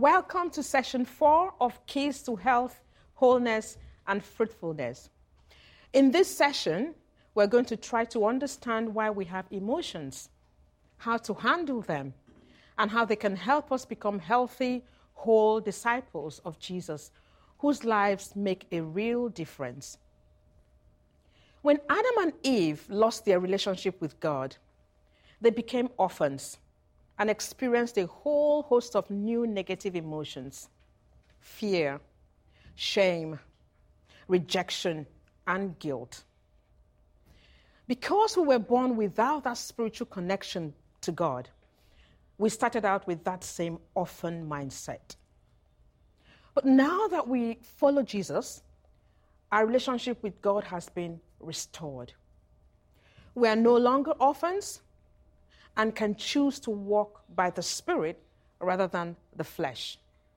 welcome to session 4 of Keys to Health, Wholeness, and Fruitfulness. In this session, we're going to try to understand why we have emotions, how to handle them, and how they can help us become healthy, whole disciples of Jesus, whose lives make a real difference. When Adam and Eve lost their relationship with God, they became orphans and experienced a whole host of new negative emotions: fear, shame, rejection, and guilt. Because we were born without that spiritual connection to God, we started out with that same orphan mindset. But now that we follow Jesus, our relationship with God has been restored. We are no longer orphans and can choose to walk by the Spirit rather than the flesh.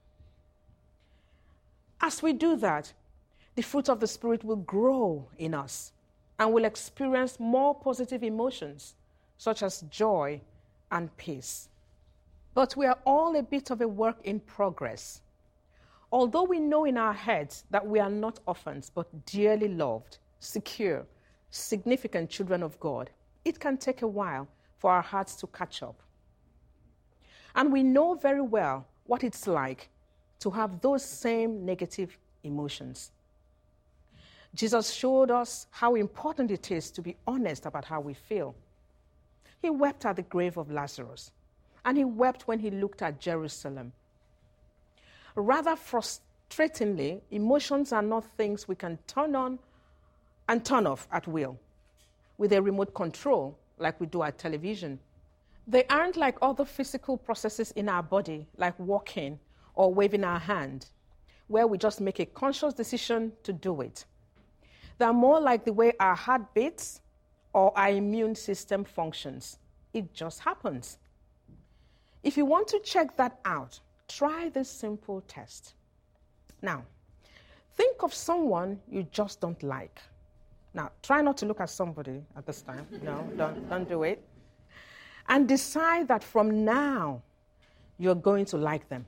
As we do that, the fruit of the Spirit will grow in us and we'll experience more positive emotions, such as joy and peace. But we are all a bit of a work in progress. Although we know in our heads that we are not orphans, but dearly loved, secure, significant children of God, it can take a while for our hearts to catch up. And we know very well what it's like to have those same negative emotions. Jesus showed us how important it is to be honest about how we feel. He wept at the grave of Lazarus, and he wept when he looked at Jerusalem. Rather frustratingly, emotions are not things we can turn on and turn off at will with a remote control like we do at television. They aren't like other physical processes in our body, like walking or waving our hand, where we just make a conscious decision to do it. They're more like the way our heart beats or our immune system functions. It just happens. If you want to check that out, try this simple test. Now, think of someone you just don't like. Now, try not to look at somebody at this time. No, don't do it. And decide that from now, you're going to like them.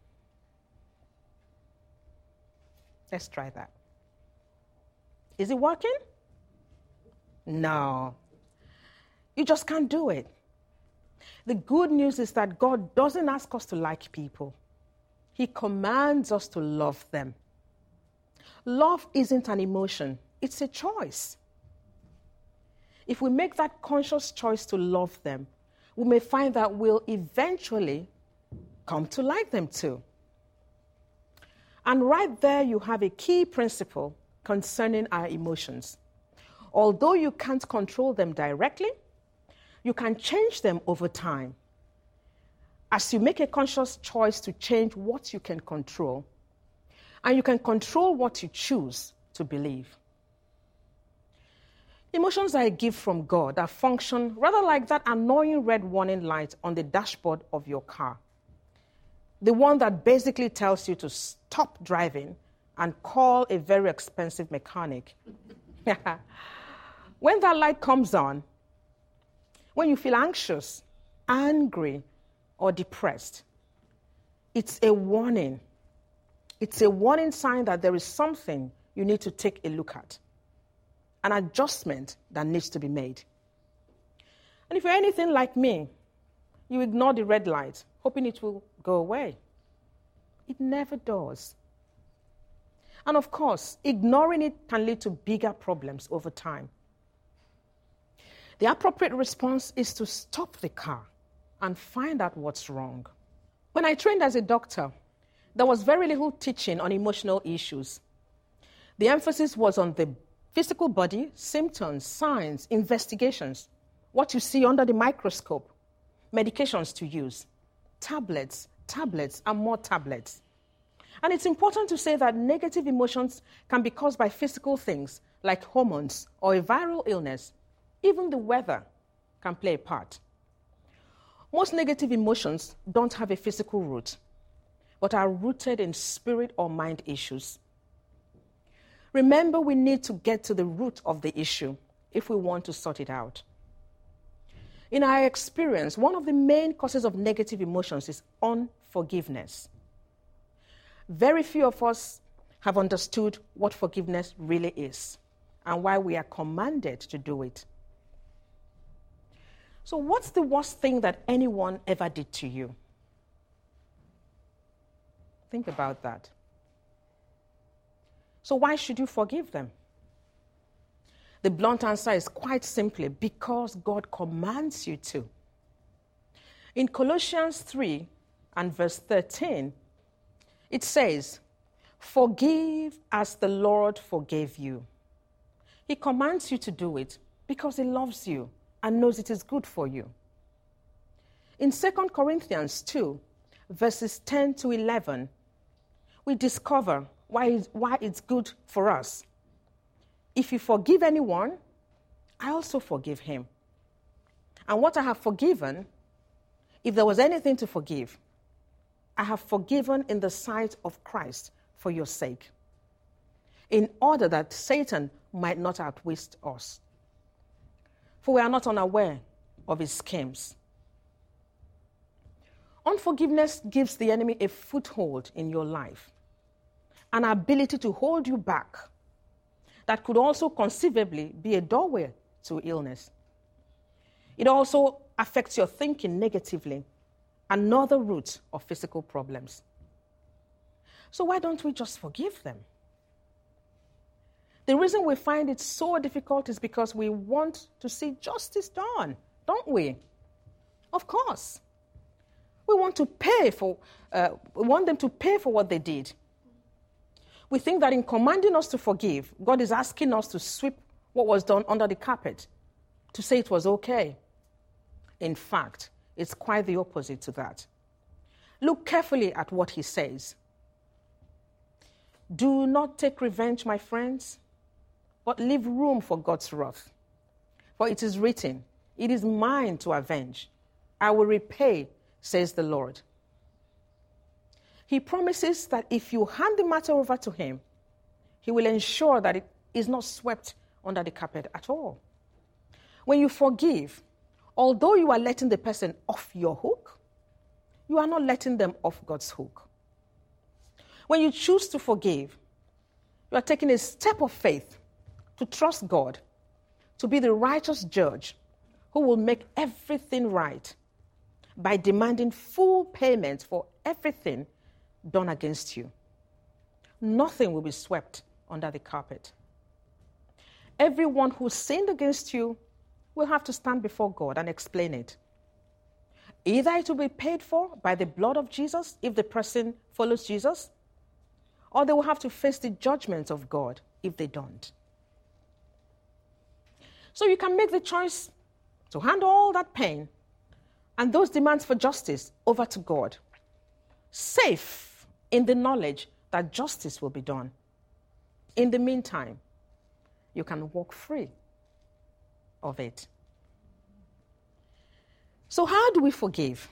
Let's try that. Is it working? No. You just can't do it. The good news is that God doesn't ask us to like people. He commands us to love them. Love isn't an emotion. It's a choice. If we make that conscious choice to love them, we may find that we'll eventually come to like them too. And right there you have a key principle concerning our emotions. Although you can't control them directly, you can change them over time. As you make a conscious choice to change what you can control, and you can control what you choose to believe. Emotions are a gift from God that function rather like that annoying red warning light on the dashboard of your car. The one that basically tells you to stop driving and call a very expensive mechanic. When that light comes on, when you feel anxious, angry, or depressed, it's a warning. It's a warning sign that there is something you need to take a look at, an adjustment that needs to be made. And if you're anything like me, you ignore the red light, hoping it will go away. It never does. And of course, ignoring it can lead to bigger problems over time. The appropriate response is to stop the car and find out what's wrong. When I trained as a doctor, there was very little teaching on emotional issues. The emphasis was on the physical body, symptoms, signs, investigations, what you see under the microscope, medications to use, tablets, and more tablets. And it's important to say that negative emotions can be caused by physical things like hormones or a viral illness. Even the weather can play a part. Most negative emotions don't have a physical root, but are rooted in spirit or mind issues. Remember, we need to get to the root of the issue if we want to sort it out. In our experience, one of the main causes of negative emotions is unforgiveness. very few of us have understood what forgiveness really is and why we are commanded to do it. So what's the worst thing that anyone ever did to you? Think about that. So why should you forgive them? The blunt answer is quite simply because God commands you to. In Colossians 3 and verse 13, it says, "Forgive as the Lord forgave you." He commands you to do it because he loves you and knows it is good for you. In 2 Corinthians 2, verses 10 to 11, we discover why it's good for us. If you forgive anyone, I also forgive him. And what I have forgiven, if there was anything to forgive, I have forgiven in the sight of Christ for your sake, in order that Satan might not outwit us. For we are not unaware of his schemes. Unforgiveness gives the enemy a foothold in your life, an ability to hold you back that could also conceivably be a doorway to illness. It also affects your thinking negatively, another root of physical problems. So why don't we just forgive them? The reason we find it so difficult is because we want to see justice done, don't we? Of course. We want them to pay for what they did. We think that in commanding us to forgive, God is asking us to sweep what was done under the carpet, to say it was okay. In fact, it's quite the opposite to that. Look carefully at what he says. "Do not take revenge, my friends, but leave room for God's wrath. For it is written, 'It is mine to avenge. I will repay,' says the Lord." He promises that if you hand the matter over to him, he will ensure that it is not swept under the carpet at all. When you forgive, although you are letting the person off your hook, you are not letting them off God's hook. When you choose to forgive, you are taking a step of faith to trust God to be the righteous judge who will make everything right by demanding full payment for everything done against you. Nothing will be swept under the carpet. Everyone who sinned against you will have to stand before God and explain it. Either it will be paid for by the blood of Jesus if the person follows Jesus, or they will have to face the judgment of God if they don't. So you can make the choice to hand all that pain and those demands for justice over to God, safe in the knowledge that justice will be done. In the meantime, you can walk free of it. So how do we forgive?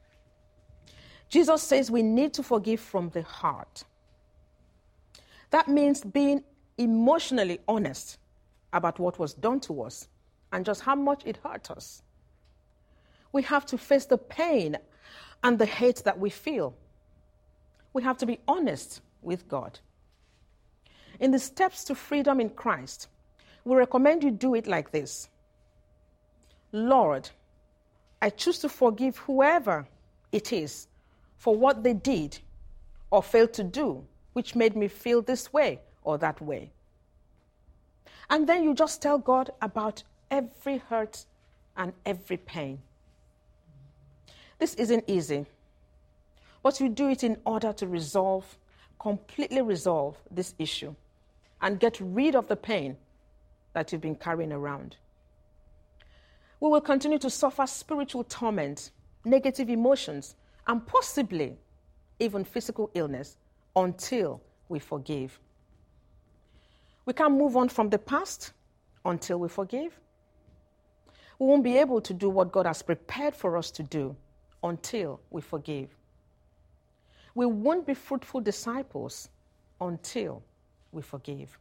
Jesus says we need to forgive from the heart. That means being emotionally honest about what was done to us and just how much it hurt us. We have to face the pain and the hate that we feel. We have to be honest with God. In the steps to freedom in Christ, we recommend you do it like this. Lord, I choose to forgive whoever it is for what they did or failed to do, which made me feel this way or that way. And then you just tell God about every hurt and every pain. This isn't easy, but you do it in order to completely resolve this issue and get rid of the pain that you've been carrying around. We will continue to suffer spiritual torment, negative emotions, and possibly even physical illness until we forgive. We can't move on from the past until we forgive. We won't be able to do what God has prepared for us to do until we forgive. We won't be fruitful disciples until we forgive.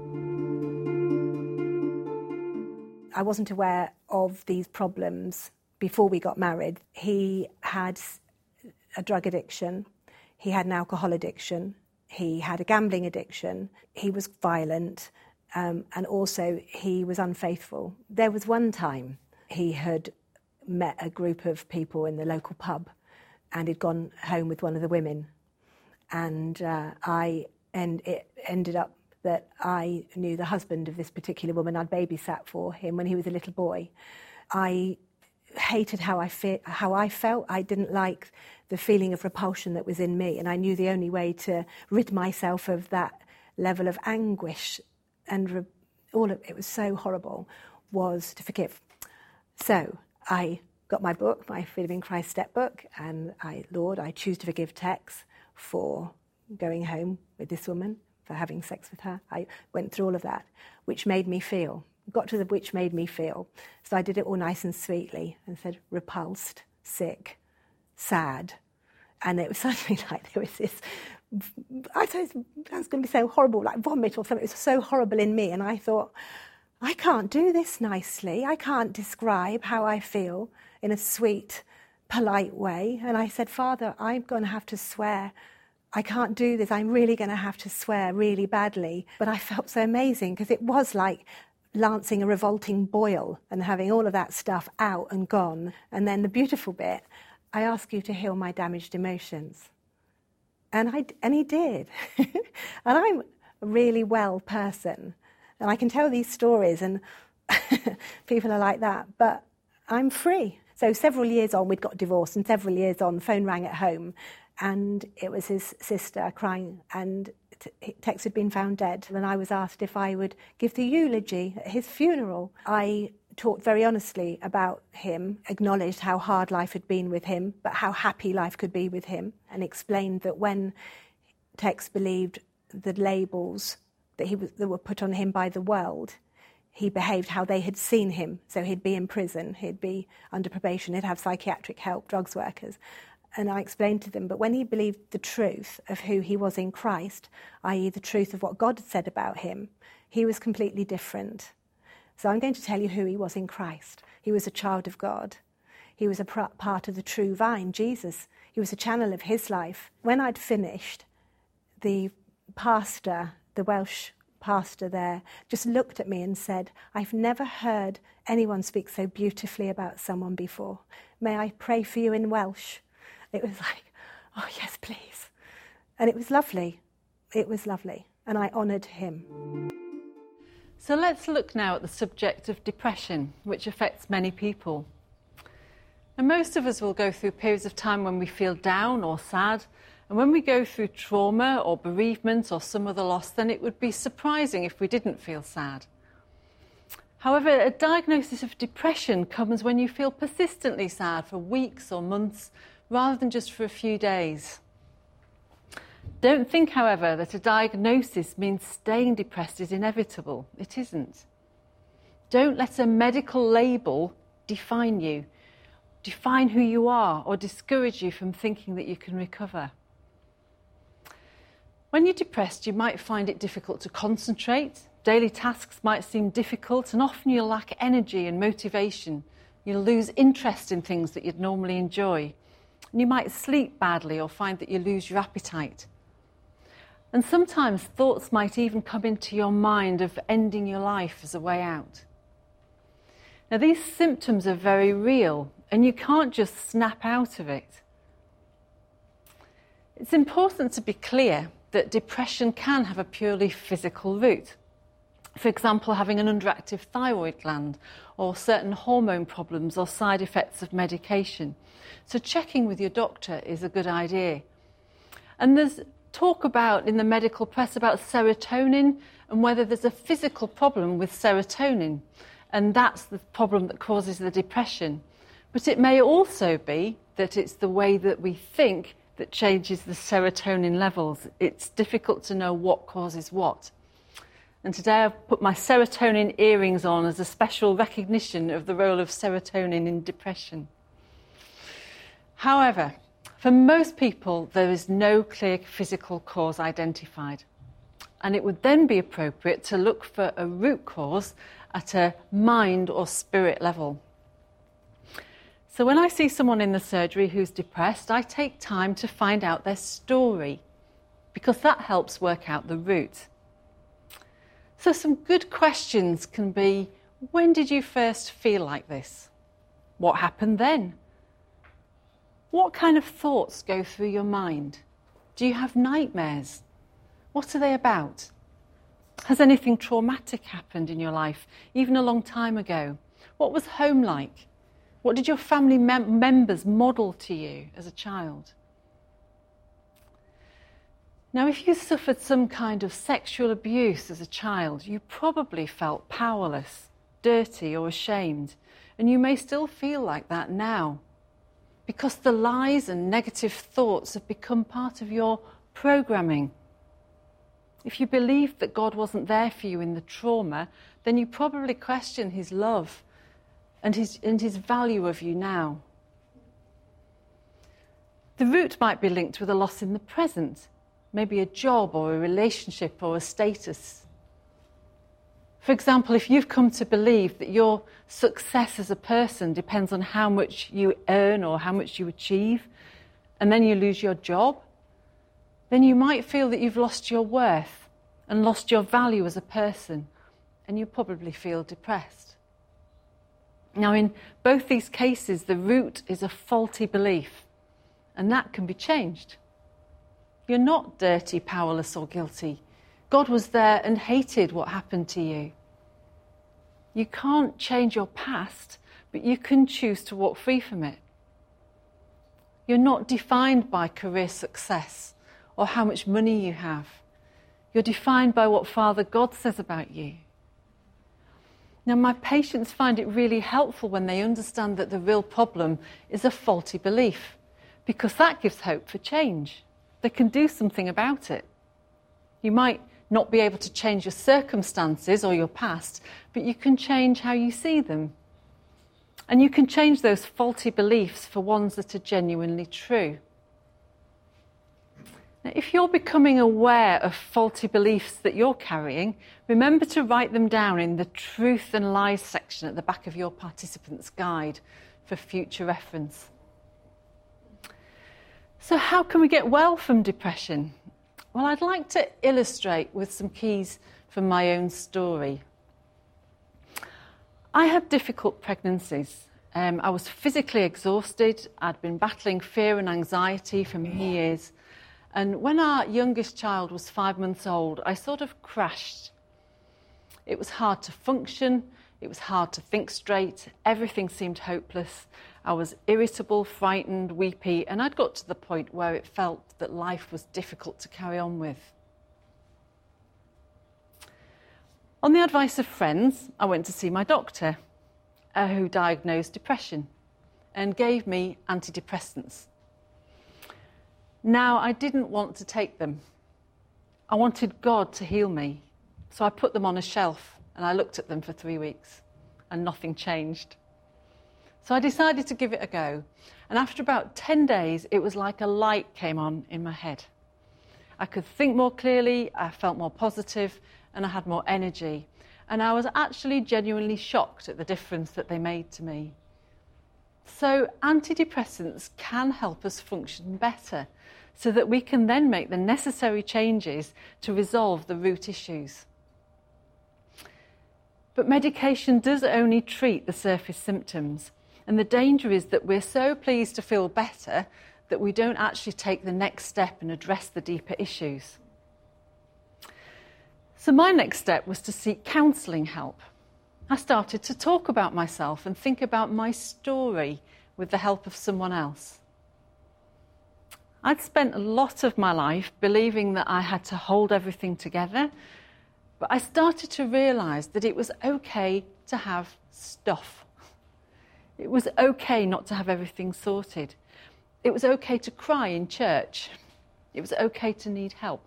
I wasn't aware of these problems before we got married. He had a drug addiction, he had an alcohol addiction, He had a gambling addiction. He was violent, and also he was unfaithful. There was one time he had met a group of people in the local pub, and he'd gone home with one of the women. And it ended up that I knew the husband of this particular woman. I'd babysat for him when he was a little boy. I hated how I felt. I didn't like the feeling of repulsion that was in me, and I knew the only way to rid myself of that level of anguish and it was so horrible, was to forgive. So I got my book, my Freedom in Christ step book, and Lord, I choose to forgive Tex for going home with this woman, for having sex with her. I went through all of that, which made me feel. Got to the which made me feel. So I did it all nice and sweetly and said repulsed, sick, sad. And it was suddenly like there was this, I thought it was going to be so horrible, like vomit or something. It was so horrible in me. And I thought, I can't do this nicely. I can't describe how I feel in a sweet, polite way. And I said, Father, I'm going to have to swear. I can't do this. I'm really going to have to swear really badly. But I felt so amazing because it was like lancing a revolting boil and having all of that stuff out and gone. And then the beautiful bit, I ask you to heal my damaged emotions. And he did. And I'm a really well person. And I can tell these stories and people are like that, but I'm free. So several years on, we'd got divorced, and several years on, the phone rang at home, and it was his sister crying, and Tex had been found dead. And I was asked if I would give the eulogy at his funeral. I talked very honestly about him, acknowledged how hard life had been with him, but how happy life could be with him, and explained that when Tex believed the labels that were put on him by the world, he behaved how they had seen him. So he'd be in prison, he'd be under probation, he'd have psychiatric help, drugs workers. And I explained to them, but when he believed the truth of who he was in Christ, i.e. the truth of what God had said about him, he was completely different. So I'm going to tell you who he was in Christ. He was a child of God. He was a part of the true vine, Jesus. He was a channel of his life. When I'd finished, the pastor, the Welsh pastor there, just looked at me and said, I've never heard anyone speak so beautifully about someone before. May I pray for you in Welsh? It was like, oh yes, please. And it was lovely. It was lovely. And I honoured him. So let's look now at the subject of depression, which affects many people. And most of us will go through periods of time when we feel down or sad. And when we go through trauma or bereavement or some other loss, then it would be surprising if we didn't feel sad. However, a diagnosis of depression comes when you feel persistently sad for weeks or months, rather than just for a few days. Don't think, however, that a diagnosis means staying depressed is inevitable. It isn't. Don't let a medical label define you, define who you are, or discourage you from thinking that you can recover. When you're depressed, you might find it difficult to concentrate. Daily tasks might seem difficult, and often you'll lack energy and motivation. You'll lose interest in things that you'd normally enjoy. And you might sleep badly or find that you lose your appetite. And sometimes thoughts might even come into your mind of ending your life as a way out. Now, these symptoms are very real, and you can't just snap out of it. It's important to be clear that depression can have a purely physical root. For example, having an underactive thyroid gland, or certain hormone problems or side effects of medication. So checking with your doctor is a good idea. And there's talk about in the medical press about serotonin and whether there's a physical problem with serotonin, and that's the problem that causes the depression. But it may also be that it's the way that we think that changes the serotonin levels. It's difficult to know what causes what. And today I've put my serotonin earrings on as a special recognition of the role of serotonin in depression. However, for most people, there is no clear physical cause identified. And it would then be appropriate to look for a root cause at a mind or spirit level. So when I see someone in the surgery who's depressed, I take time to find out their story. because that helps work out the root. So some good questions can be, when did you first feel like this? What happened then? What kind of thoughts go through your mind? Do you have nightmares? What are they about? Has anything traumatic happened in your life, even a long time ago? What was home like? What did your family members model to you as a child? Now, if you suffered some kind of sexual abuse as a child, you probably felt powerless, dirty or ashamed, and you may still feel like that now, because the lies and negative thoughts have become part of your programming. If you believed that God wasn't there for you in the trauma, then you probably question his love and his value of you now. The root might be linked with a loss in the present, maybe a job or a relationship or a status. For example, if you've come to believe that your success as a person depends on how much you earn or how much you achieve, and then you lose your job, then you might feel that you've lost your worth and lost your value as a person, and you probably feel depressed. Now, in both these cases, the root is a faulty belief, and that can be changed. You're not dirty, powerless, or guilty. God was there and hated what happened to you. You can't change your past, but you can choose to walk free from it. You're not defined by career success or how much money you have. You're defined by what Father God says about you. Now, my patients find it really helpful when they understand that the real problem is a faulty belief, because that gives hope for change. They can do something about it. You might not be able to change your circumstances or your past, but you can change how you see them. And you can change those faulty beliefs for ones that are genuinely true. Now, if you're becoming aware of faulty beliefs that you're carrying, remember to write them down in the truth and lies section at the back of your participant's guide for future reference. So how can we get well from depression? Well, I'd like to illustrate with some keys from my own story. I had difficult pregnancies. I was physically exhausted. I'd been battling fear and anxiety for many years. And when our youngest child was 5 months old, I sort of crashed. It was hard to function. It was hard to think straight. Everything seemed hopeless. I was irritable, frightened, weepy, and I'd got to the point where it felt that life was difficult to carry on with. On the advice of friends, I went to see my doctor, who diagnosed depression and gave me antidepressants. Now, I didn't want to take them. I wanted God to heal me. So I put them on a shelf and I looked at them for 3 weeks and nothing changed. So I decided to give it a go. And after about 10 days, it was like a light came on in my head. I could think more clearly, I felt more positive, and I had more energy. And I was actually genuinely shocked at the difference that they made to me. So antidepressants can help us function better, so that we can then make the necessary changes to resolve the root issues. But medication does only treat the surface symptoms, and the danger is that we're so pleased to feel better that we don't actually take the next step and address the deeper issues. So my next step was to seek counselling help. I started to talk about myself and think about my story with the help of someone else. I'd spent a lot of my life believing that I had to hold everything together, but I started to realise that it was okay to have stuff. It was okay not to have everything sorted. It was okay to cry in church. It was okay to need help.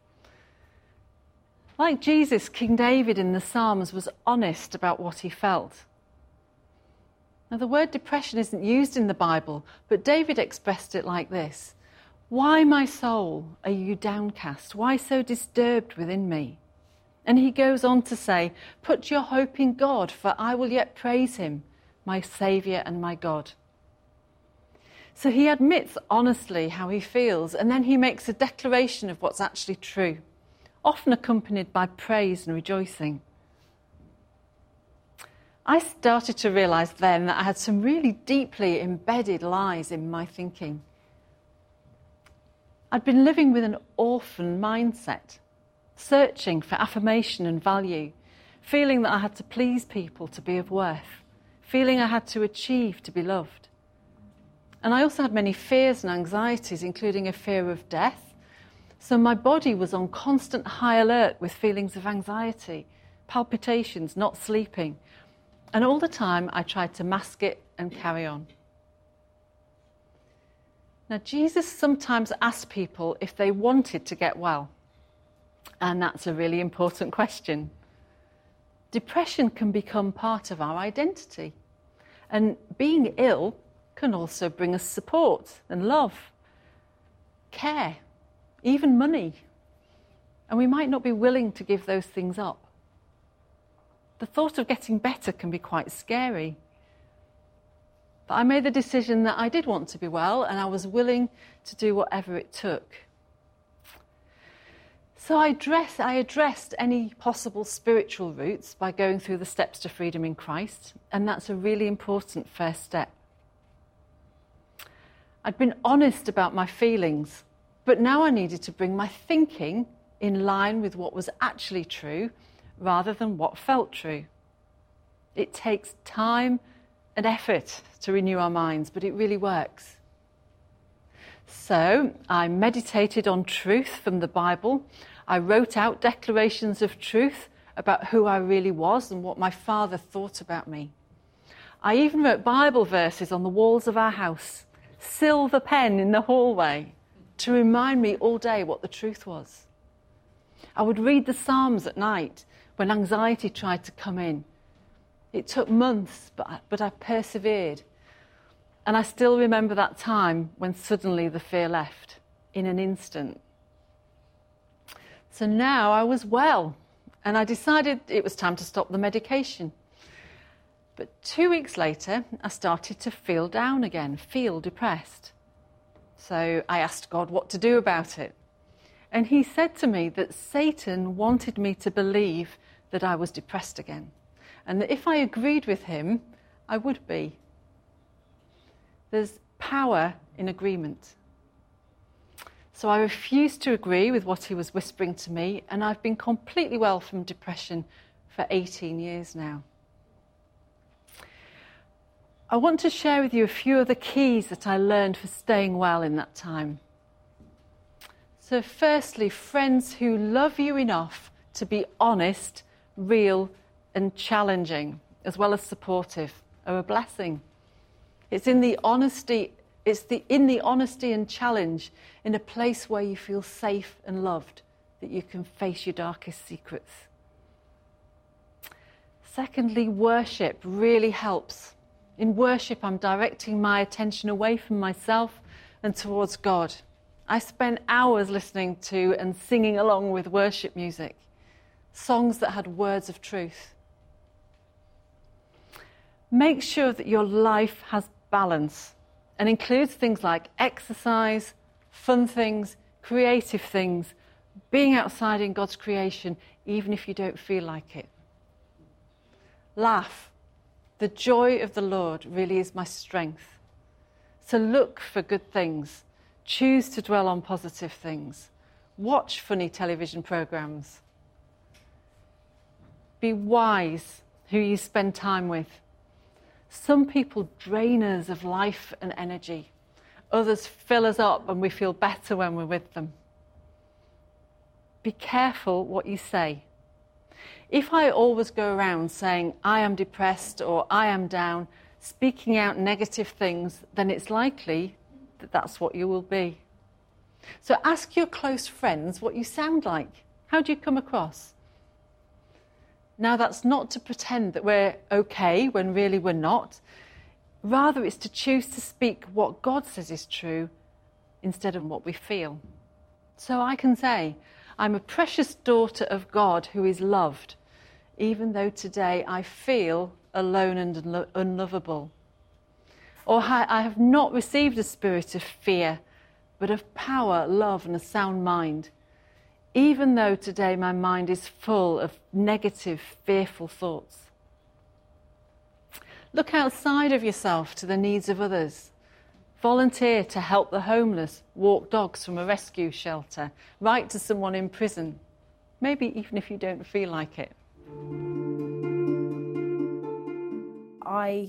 Like Jesus, King David in the Psalms was honest about what he felt. Now, the word depression isn't used in the Bible, but David expressed it like this: "Why, my soul, are you downcast? Why so disturbed within me?" And he goes on to say, "Put your hope in God, for I will yet praise him, my Saviour and my God." So he admits honestly how he feels, and then he makes a declaration of what's actually true, often accompanied by praise and rejoicing. I started to realise then that I had some really deeply embedded lies in my thinking. I'd been living with an orphan mindset, searching for affirmation and value, feeling that I had to please people to be of worth, feeling I had to achieve to be loved. And I also had many fears and anxieties, including a fear of death. So my body was on constant high alert with feelings of anxiety, palpitations, not sleeping. And all the time I tried to mask it and carry on. Now, Jesus sometimes asked people if they wanted to get well. And that's a really important question. Depression can become part of our identity. And being ill can also bring us support and love, care, even money. And we might not be willing to give those things up. The thought of getting better can be quite scary. But I made the decision that I did want to be well, and I was willing to do whatever it took. So I addressed any possible spiritual routes by going through the steps to freedom in Christ, and that's a really important first step. I'd been honest about my feelings, but now I needed to bring my thinking in line with what was actually true rather than what felt true. It takes time and effort to renew our minds, but it really works. So I meditated on truth from the Bible. I wrote out declarations of truth about who I really was and what my Father thought about me. I even wrote Bible verses on the walls of our house, silver pen in the hallway, to remind me all day what the truth was. I would read the Psalms at night when anxiety tried to come in. It took months, but I persevered. And I still remember that time when suddenly the fear left, in an instant. So now I was well, and I decided it was time to stop the medication. But 2 weeks later, I started to feel down again, feel depressed. So I asked God what to do about it. And he said to me that Satan wanted me to believe that I was depressed again, and that if I agreed with him, I would be. There's power in agreement. So I refused to agree with what he was whispering to me, and I've been completely well from depression for 18 years now. I want to share with you a few of the keys that I learned for staying well in that time. So firstly, friends who love you enough to be honest, real and challenging, as well as supportive, are a blessing. It's in the honesty and challenge, in a place where you feel safe and loved, that you can face your darkest secrets. Secondly, worship really helps. In worship, I'm directing my attention away from myself and towards God. I spent hours listening to and singing along with worship music, songs that had words of truth. Make sure that your life has balance and includes things like exercise, fun things, creative things, being outside in God's creation, even if you don't feel like it. Laugh. The joy of the Lord really is my strength. So look for good things. Choose to dwell on positive things. Watch funny television programs. Be wise who you spend time with. Some people drain us of life and energy. Others fill us up and we feel better when we're with them. Be careful what you say. If I always go around saying I am depressed or I am down, speaking out negative things, then it's likely that that's what you will be. So ask your close friends what you sound like. How do you come across? Now, that's not to pretend that we're okay when really we're not. Rather, it's to choose to speak what God says is true instead of what we feel. So I can say, I'm a precious daughter of God who is loved, even though today I feel alone and unlovable. Or I have not received a spirit of fear, but of power, love and a sound mind. Even though today my mind is full of negative, fearful thoughts. Look outside of yourself to the needs of others. Volunteer to help the homeless, walk dogs from a rescue shelter, write to someone in prison, maybe even if you don't feel like it. I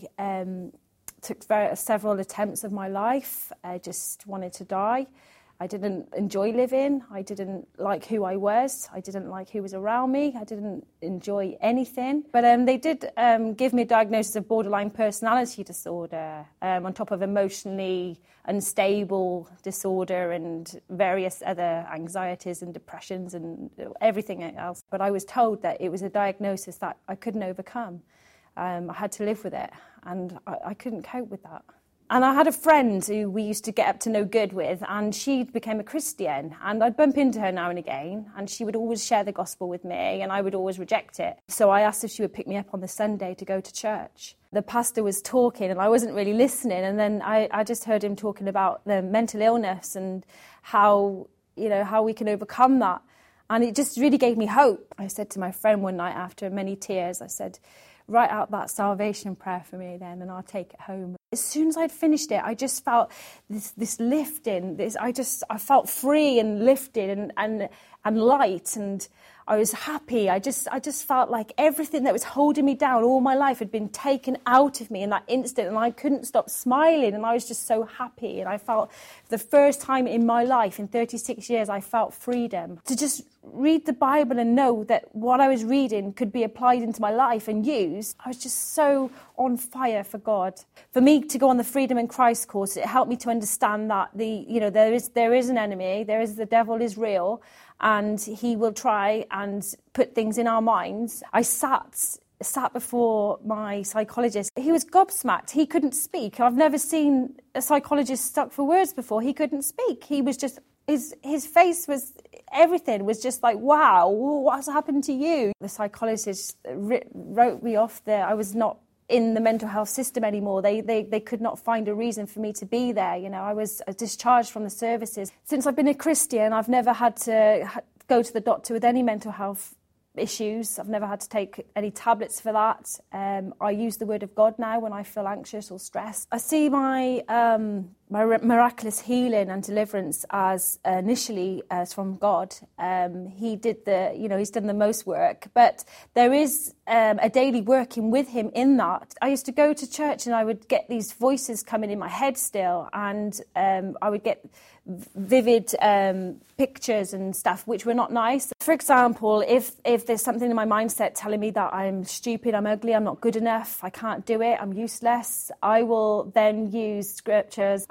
took several attempts of my life. I just wanted to die. I didn't enjoy living. I didn't like who I was. I didn't like who was around me. I didn't enjoy anything. But they did give me a diagnosis of borderline personality disorder on top of emotionally unstable disorder and various other anxieties and depressions and everything else. But I was told that it was a diagnosis that I couldn't overcome. I had to live with it, and I couldn't cope with that. And I had a friend who we used to get up to no good with, and she became a Christian. And I'd bump into her now and again, and she would always share the gospel with me, and I would always reject it. So I asked if she would pick me up on the Sunday to go to church. The pastor was talking, and I wasn't really listening, and then I just heard him talking about the mental illness and how we can overcome that. And it just really gave me hope. I said to my friend one night after many tears, I said, write out that salvation prayer for me then, and I'll take it home. As soon as I'd finished it, I just felt this lifting. I felt free and lifted and light, and I was happy. I just felt like everything that was holding me down all my life had been taken out of me in that instant, and I couldn't stop smiling, and I was just so happy. And I felt, for the first time in my life, in 36 years, I felt freedom. To just read the Bible and know that what I was reading could be applied into my life and used, I was just so on fire for God. For me to go on the Freedom in Christ course, it helped me to understand that there is an enemy, the devil is real, and he will try and put things in our minds. I sat before my psychologist. He was gobsmacked. He couldn't speak. I've never seen a psychologist stuck for words before. He couldn't speak. He was just, his face was, everything was just like, wow, what's happened to you? The psychologist wrote me off there. I was not in the mental health system anymore. They could not find a reason for me to be there. I was discharged from the services. Since I've been a Christian, I've never had to go to the doctor with any mental health issues. I've never had to take any tablets for that. I use the word of God now when I feel anxious or stressed. I see my miraculous healing and deliverance as initially as from God. He did he's done the most work, but there is a daily working with him in that. I used to go to church and I would get these voices coming in my head still, and I would get vivid pictures and stuff which were not nice. For example, if there's something in my mindset telling me that I'm stupid, I'm ugly, I'm not good enough, I can't do it, I'm useless, I will then use scriptures.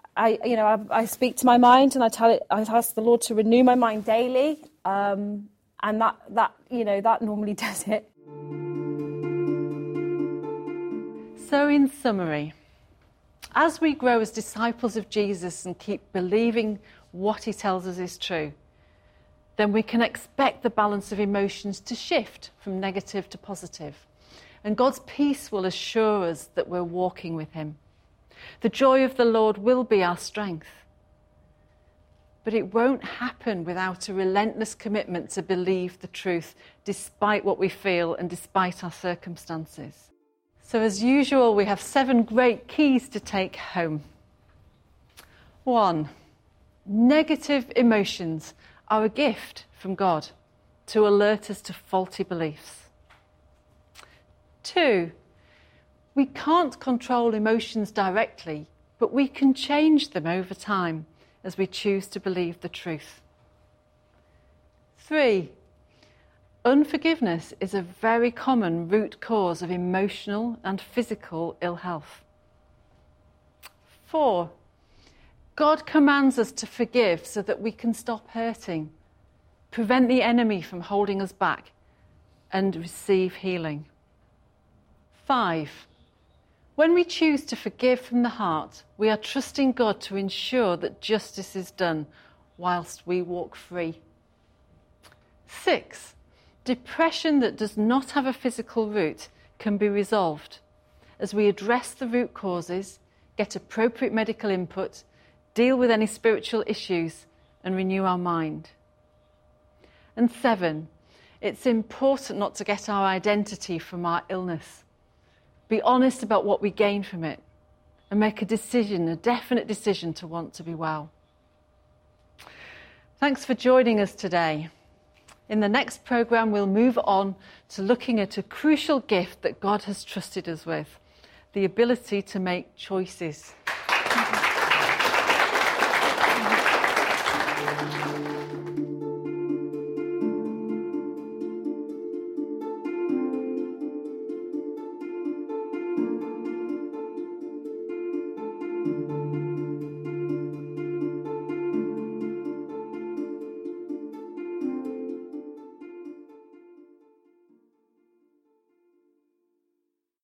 I speak to my mind and I ask the Lord to renew my mind daily, and that normally does it. So in summary, as we grow as disciples of Jesus and keep believing what he tells us is true, then we can expect the balance of emotions to shift from negative to positive. And God's peace will assure us that we're walking with him. The joy of the Lord will be our strength. But it won't happen without a relentless commitment to believe the truth, despite what we feel and despite our circumstances. So as usual, we have 7 great keys to take home. 1, negative emotions are a gift from God to alert us to faulty beliefs. 2, we can't control emotions directly, but we can change them over time as we choose to believe the truth. 3, unforgiveness is a very common root cause of emotional and physical ill health. 4, God commands us to forgive so that we can stop hurting, prevent the enemy from holding us back, and receive healing. 5, when we choose to forgive from the heart, we are trusting God to ensure that justice is done whilst we walk free. 6, depression that does not have a physical root can be resolved as we address the root causes, get appropriate medical input, deal with any spiritual issues, and renew our mind. And 7, it's important not to get our identity from our illness. Be honest about what we gain from it and make a decision, a definite decision to want to be well. Thanks for joining us today. In the next programme, we'll move on to looking at a crucial gift that God has trusted us with, the ability to make choices.